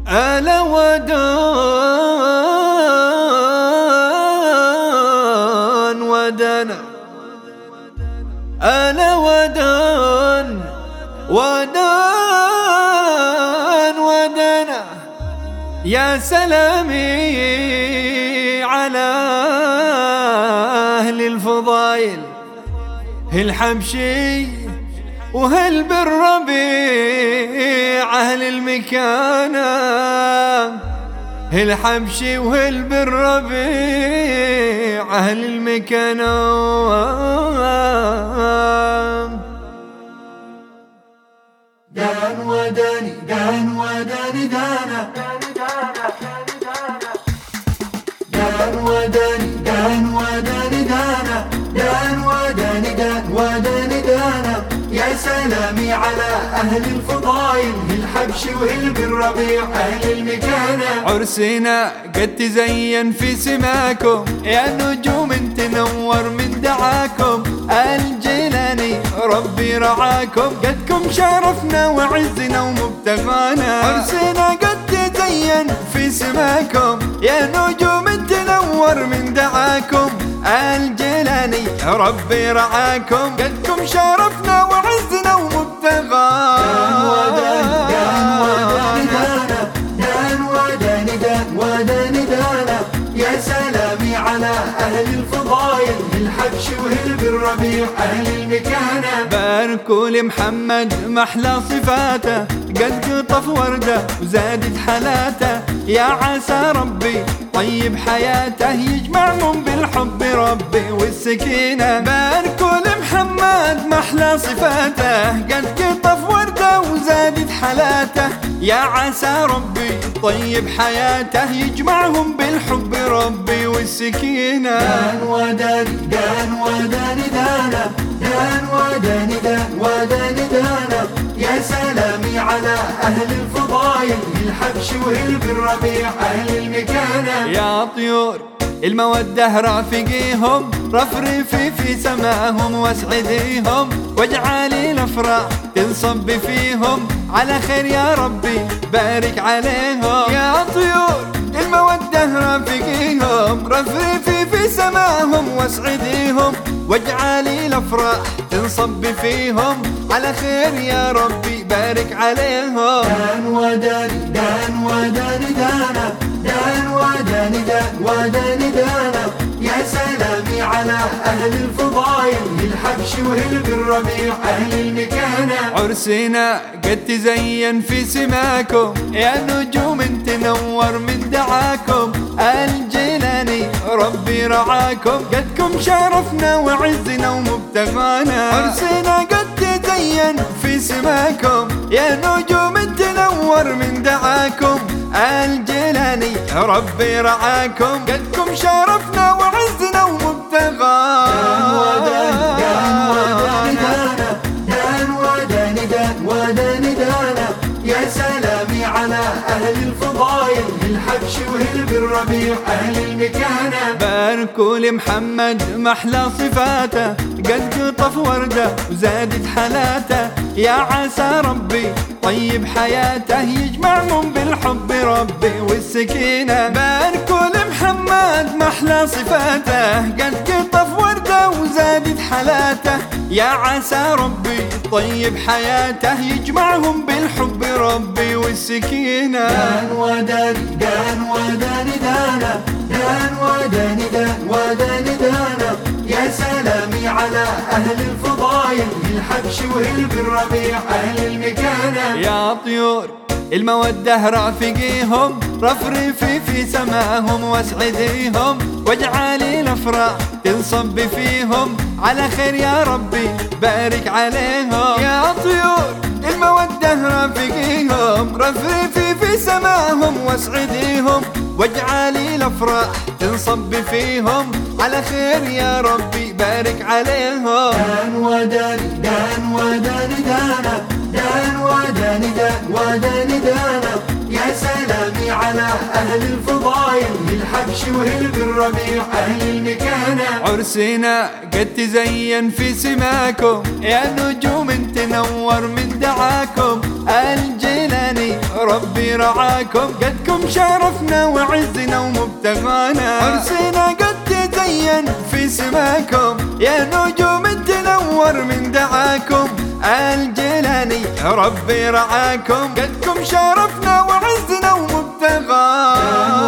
ألا ودان ودانا، ألا ودان ودان ودانا، يا سلامي على أهل الفضايل، الحبشي وهل بالربيع أهل المكانة، الحبشي وهل بالربيع أهل المكانة. دان وداني دان وداني دانا، دان وداني دان وداني دانا، دان وداني دان وداني دانا، يا سلامي على أهل الفضايل، الحبشي وهل بالربيع أهل المكانة. عرسنا قد تزين في سماكم، يا نجوم تنور من دعاكم، الجيلاني ربي رعاكم، قدكم شرفنا وعزنا ومبتغانا. عرسنا قد تزين في سماكم، يا نجوم تنور من دعاكم، الجيلاني ربي رعاكم، قدكم شرفنا وعزنا ومبتغانا. دان وداني دان وداني دانا، يا سلامي على أهل الفضايل، الحبشي وهل بالربيع أهل المكانة. باركوا لمحمد محلى صفاته، قد قطف وردة وزادت حلاته، يا عسى ربي طيب حياته، يجمعهم بالحب ربي والسكينة. باركوا لمحمد محلى صفاته، قد قطف وردة وزادت حلاته، يا عسى ربي طيب حياته، يجمعهم بالحب ربي والسكينة. دان وداني دان وداني دانا، دان وداني دان وداني دانا، يا سلامي على أهل الفضايل، الحبشي وهل بالربيع أهل المكانة. يا طيور المودة رافقيهم، رفرفي في سماهم واسعديهم، واجعلي الافراح تنصب فيهم، على خير يا ربي بارك عليهم. يا طيور المودة رافقيهم، رفرفي في سماهم واسعديهم، واجعلي الافراح تنصب فيهم، على خير يا ربي بارك عليهم. دان وداني دان وداني دانا، دان وداني دان وداني دانا، يا سلامي على أهل الفضايل، الحبشي وهل بالربيع أهل المكانة. عرسنا قد تزين في سماكم، يا نجوم تنور من دعاكم، الجيلاني ربي رعاكم، قدكم شرفنا وعزنا ومبتغانا. عرسنا قد تزين في سماكم، يا نجوم تنور من دعاكم، الجيلاني ربي رعاكم، قدكم شرفنا وعزنا ومبتغانا. دان وداني دان وداني دانا، يا سلامي على أهل الفضايل، الحبشي وهل بالربيع أهل المكانة. باركوا لمحمد محلى صفاته، قد قطف وردة وزادت حلاته، يا عسى ربي طيب حياته، يجمعهم بالحب ربي والسكينة. باركوا لمحمد محلى صفاته، قد قطف وردة وزادت حلاته، يا عسى ربي طيب حياته، يجمعهم بالحب ربي والسكينة. دان وداني دان وداني دانا، دان وداني دان وداني دانا، يا سلامي على أهل الفضايل، الحبشي وهل بالربيع أهل المكانة. يا طيور المودة رافقيهم، رفرفي في سماهم واسعديهم، واجعلي الافراح تنصب فيهم، على خير يا ربي بارك عليهم. يا طيور المودة رافقيهم، رفرفي في سماهم واسعديهم، واجعلي الافراح تنصب فيهم، على خير يا ربي بارك عليهم. دان وداني دان وداني دانا، دان وداني دان وداني دانا، يا سلامي على أهل الفضايل، الحبشي وهل بالربيع أهل المكانة. عرسنا قد تزين في سماكم، يا نجوم تنور من دعاكم، الجيلاني ربي رعاكم قدكم شرفنا وعزنا ومبتغانا عرسنا قد تزين في سماكم يا نجوم تنور من دعاكم الجيلاني ربي رعاكم قدكم شرفنا وعزنا ومبتغانا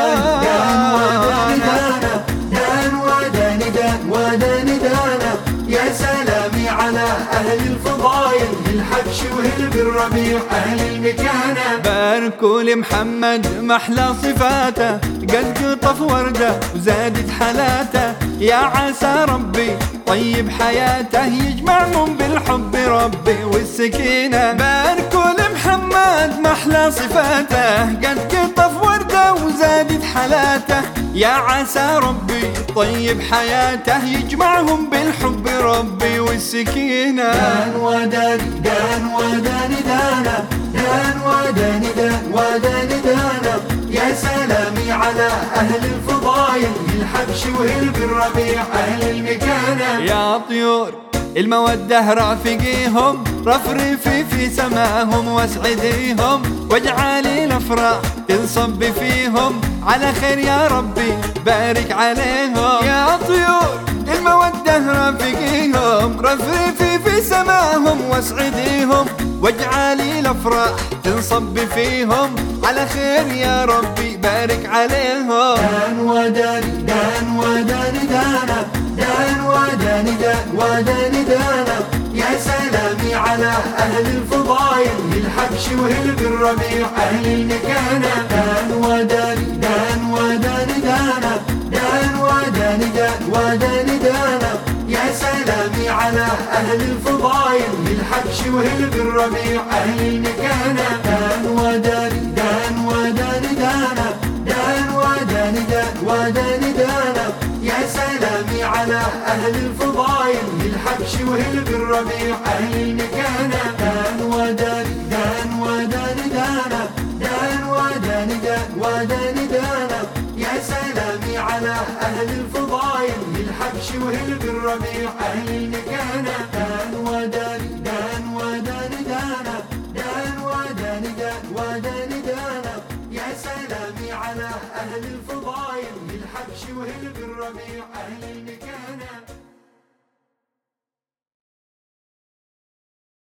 يا سلامي على أهل الفضايل الحبش وهل بالربيع أهل المكانة باركوا لمحمد محلى صفاته قد قطف وردة وزادت حلاته يا عسى ربي طيب حياته يجمعهم بالحب ربي والسكينة باركوا لمحمد محلى صفاته قد قطف وردة وزادت حلاته يا عسى ربي طيب حياته يجمعهم بالحب ربي والسكينة دان وداني دان وداني دانا دان وداني دان وداني دانا يا سلامي على أهل الفضايل الحبش وهل بالربيع أهل المكانة يا طيور المودة رافقيهم رفرفي في سماهم واسعديهم واجعلي الافراح تنصب فيهم على خير يا ربي بارك عليهم يا طيور المودة رافقيهم رفرفي في سماهم واسعديهم واجعلي الافراح تنصب فيهم على خير يا ربي بارك عليهم دان وداني دان وداني دانا دان وداني دان وداني دانا يا سلامي على أهل الفضايل الحبش وهل بالربيع أهل المكانة دان وداني دان وداني دانا دان وداني دان وداني دانا يا سلامي على أهل الفضايل الحبش وهل بالربيع أهل المكانة دان وداني دان وداني دانا دان وداني دان وداني دانا يا سلامي على أهل الفضايل الحبش وهل بالربيع أهل المكانة دان وداني دان وداني دانا دان وداني دان وداني دانا يا سلامي على أهل الفضايل الحبش وهل بالربيع أهل المكانة دان وداني دان وداني دانا دان وداني دان وداني دانا يا سلامي على أهل الفضايل الحبش وهل بالربيع أهل المكانة